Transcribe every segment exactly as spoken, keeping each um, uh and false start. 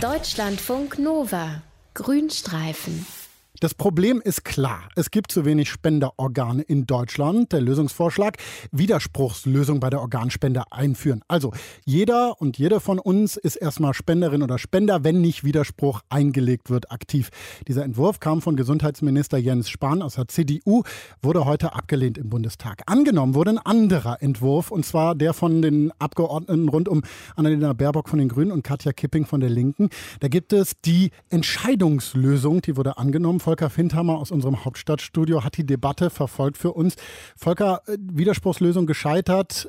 Deutschlandfunk Nova. Grünstreifen. Das Problem ist klar. Es gibt zu wenig Spenderorgane in Deutschland. Der Lösungsvorschlag: Widerspruchslösung bei der Organspende einführen. Also jeder und jede von uns ist erstmal Spenderin oder Spender, wenn nicht Widerspruch eingelegt wird, aktiv. Dieser Entwurf kam von Gesundheitsminister Jens Spahn aus der C D U, wurde heute abgelehnt im Bundestag. Angenommen wurde ein anderer Entwurf, und zwar der von den Abgeordneten rund um Annalena Baerbock von den Grünen und Katja Kipping von der Linken. Da gibt es die Entscheidungslösung, die wurde angenommen. Volker Findhammer aus unserem Hauptstadtstudio hat die Debatte verfolgt für uns. Volker, Widerspruchslösung gescheitert.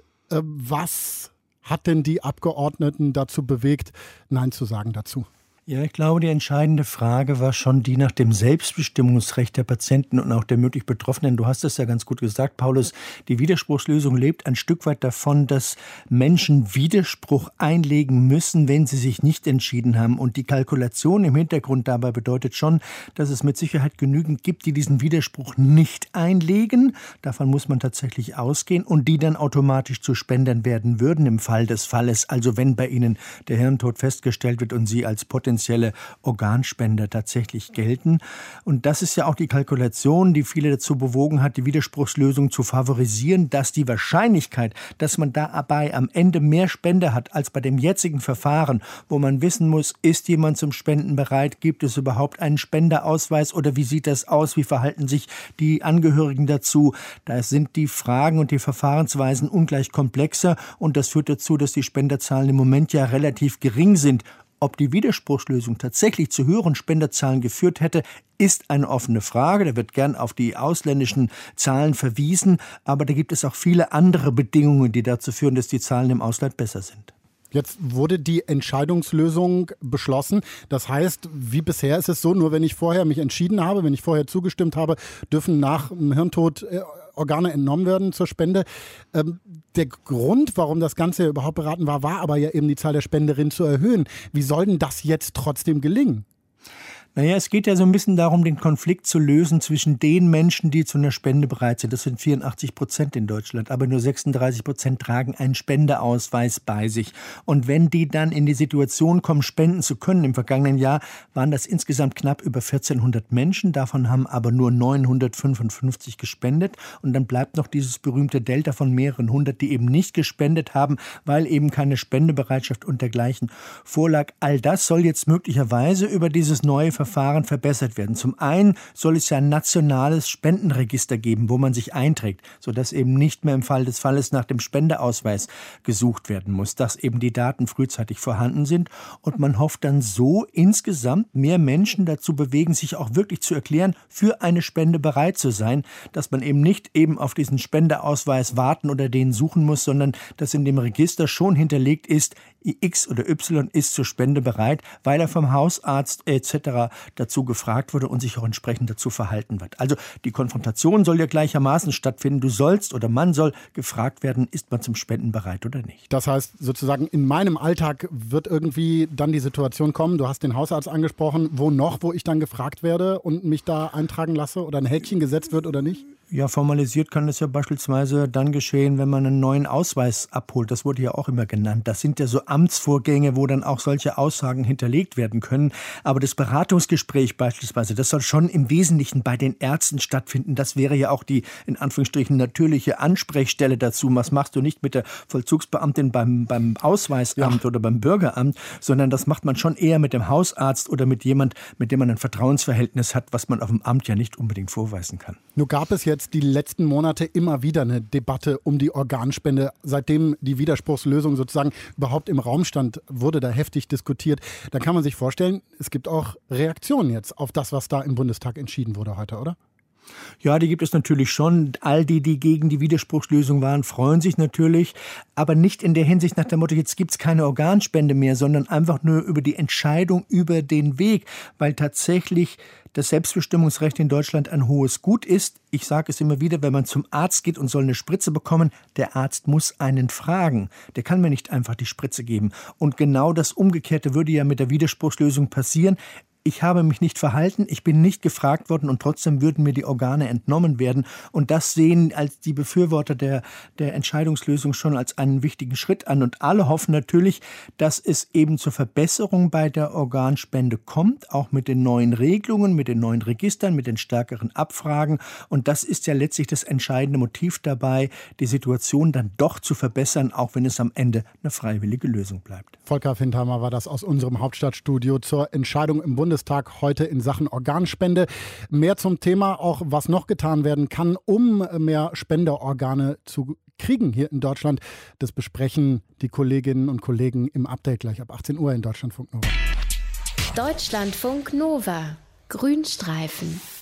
Was hat denn die Abgeordneten dazu bewegt, Nein zu sagen dazu? Ja, ich glaube, die entscheidende Frage war schon die nach dem Selbstbestimmungsrecht der Patienten und auch der möglich Betroffenen. Du hast es ja ganz gut gesagt, Paulus. Die Widerspruchslösung lebt ein Stück weit davon, dass Menschen Widerspruch einlegen müssen, wenn sie sich nicht entschieden haben. Und die Kalkulation im Hintergrund dabei bedeutet schon, dass es mit Sicherheit genügend gibt, die diesen Widerspruch nicht einlegen. Davon muss man tatsächlich ausgehen. Und die dann automatisch zu Spendern werden würden im Fall des Falles. Also wenn bei ihnen der Hirntod festgestellt wird und sie als potenzielle Organspender tatsächlich gelten. Und das ist ja auch die Kalkulation, die viele dazu bewogen hat, die Widerspruchslösung zu favorisieren, dass die Wahrscheinlichkeit, dass man dabei am Ende mehr Spender hat als bei dem jetzigen Verfahren, wo man wissen muss, ist jemand zum Spenden bereit, gibt es überhaupt einen Spenderausweis oder wie sieht das aus, wie verhalten sich die Angehörigen dazu. Da sind die Fragen und die Verfahrensweisen ungleich komplexer und das führt dazu, dass die Spenderzahlen im Moment ja relativ gering sind. Ob die Widerspruchslösung tatsächlich zu höheren Spenderzahlen geführt hätte, ist eine offene Frage. Da wird gern auf die ausländischen Zahlen verwiesen. Aber da gibt es auch viele andere Bedingungen, die dazu führen, dass die Zahlen im Ausland besser sind. Jetzt wurde die Entscheidungslösung beschlossen. Das heißt, wie bisher ist es so, nur wenn ich vorher mich entschieden habe, wenn ich vorher zugestimmt habe, dürfen nach dem Hirntod Organe entnommen werden zur Spende. Ähm, der Grund, warum das Ganze überhaupt beraten war, war aber ja eben die Zahl der Spenderinnen zu erhöhen. Wie soll denn das jetzt trotzdem gelingen? Naja, es geht ja so ein bisschen darum, den Konflikt zu lösen zwischen den Menschen, die zu einer Spende bereit sind. Das sind vierundachtzig Prozent in Deutschland, aber nur sechsunddreißig Prozent tragen einen Spendeausweis bei sich. Und wenn die dann in die Situation kommen, spenden zu können, im vergangenen Jahr waren das insgesamt knapp über vierzehnhundert Menschen. Davon haben aber nur neunhundertfünfundfünfzig gespendet. Und dann bleibt noch dieses berühmte Delta von mehreren hundert, die eben nicht gespendet haben, weil eben keine Spendebereitschaft und dergleichen vorlag. All das soll jetzt möglicherweise über dieses neue Verfahren verbessert werden. Zum einen soll es ja ein nationales Spendenregister geben, wo man sich einträgt, sodass eben nicht mehr im Fall des Falles nach dem Spendeausweis gesucht werden muss, dass eben die Daten frühzeitig vorhanden sind und man hofft dann so insgesamt mehr Menschen dazu bewegen, sich auch wirklich zu erklären, für eine Spende bereit zu sein, dass man eben nicht eben auf diesen Spendeausweis warten oder den suchen muss, sondern dass in dem Register schon hinterlegt ist, X oder Y ist zur Spende bereit, weil er vom Hausarzt et cetera dazu gefragt wurde und sich auch entsprechend dazu verhalten wird. Also die Konfrontation soll ja gleichermaßen stattfinden. Du sollst oder man soll gefragt werden, ist man zum Spenden bereit oder nicht. Das heißt sozusagen, in meinem Alltag wird irgendwie dann die Situation kommen, du hast den Hausarzt angesprochen, wo noch, wo ich dann gefragt werde und mich da eintragen lasse oder ein Häkchen gesetzt wird oder nicht? Ja, formalisiert kann das ja beispielsweise dann geschehen, wenn man einen neuen Ausweis abholt. Das wurde ja auch immer genannt. Das sind ja so Amtsvorgänge, wo dann auch solche Aussagen hinterlegt werden können. Aber das Beratungsgespräch beispielsweise, das soll schon im Wesentlichen bei den Ärzten stattfinden. Das wäre ja auch die, in Anführungsstrichen, natürliche Ansprechstelle dazu. Was machst du nicht mit der Vollzugsbeamtin beim, beim Ausweisamt ja. oder beim Bürgeramt, sondern das macht man schon eher mit dem Hausarzt oder mit jemand, mit dem man ein Vertrauensverhältnis hat, was man auf dem Amt ja nicht unbedingt vorweisen kann. Nur gab es jetzt die letzten Monate immer wieder eine Debatte um die Organspende. Seitdem die Widerspruchslösung sozusagen überhaupt im Raum stand, wurde da heftig diskutiert. Da kann man sich vorstellen, es gibt auch Reaktionen jetzt auf das, was da im Bundestag entschieden wurde heute, oder? Ja, die gibt es natürlich schon. All die, die gegen die Widerspruchslösung waren, freuen sich natürlich. Aber nicht in der Hinsicht nach dem Motto, jetzt gibt es keine Organspende mehr, sondern einfach nur über die Entscheidung über den Weg. Weil tatsächlich das Selbstbestimmungsrecht in Deutschland ein hohes Gut ist. Ich sage es immer wieder, wenn man zum Arzt geht und soll eine Spritze bekommen, der Arzt muss einen fragen. Der kann mir nicht einfach die Spritze geben. Und genau das Umgekehrte würde ja mit der Widerspruchslösung passieren. ich habe mich nicht verhalten, ich bin nicht gefragt worden und trotzdem würden mir die Organe entnommen werden. Und das sehen als die Befürworter der, der Entscheidungslösung schon als einen wichtigen Schritt an. Und alle hoffen natürlich, dass es eben zur Verbesserung bei der Organspende kommt, auch mit den neuen Regelungen, mit den neuen Registern, mit den stärkeren Abfragen. Und das ist ja letztlich das entscheidende Motiv dabei, die Situation dann doch zu verbessern, auch wenn es am Ende eine freiwillige Lösung bleibt. Volker Findheimer war das aus unserem Hauptstadtstudio zur Entscheidung im Bundestag heute in Sachen Organspende. Mehr zum Thema, auch was noch getan werden kann, um mehr Spenderorgane zu kriegen hier in Deutschland. Das besprechen die Kolleginnen und Kollegen im Update gleich ab achtzehn Uhr in Deutschlandfunk Nova. Deutschlandfunk Nova. Grünstreifen.